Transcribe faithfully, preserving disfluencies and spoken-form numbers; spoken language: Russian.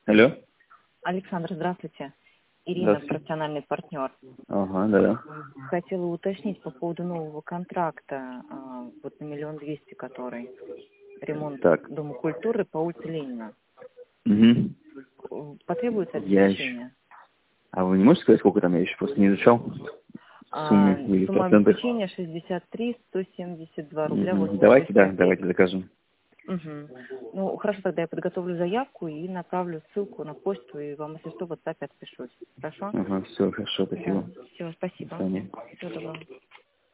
Алло. Александр, здравствуйте. Ирина, Здравствуйте. профессиональный партнер. Ага, да-да. Хотела уточнить по поводу нового контракта, а, вот на миллион двести, который ремонт Так. Дома культуры по улице Ленина. Угу. Потребуется Я еще... обеспечение? А вы не можете сказать, сколько там? Я еще просто не изучал. В А, сумме или в сумма процентах. обеспечения шестьдесят три сто семьдесят два рубля Угу. восемьдесят Давайте, шесть да, копеек. давайте закажем. Угу. Ну, хорошо, тогда я подготовлю заявку и направлю ссылку на почту, и вам, если что, в WhatsApp отпишусь. Хорошо? Ага, все, хорошо, Да. спасибо. Все, До спасибо. свидания. Всего доброго.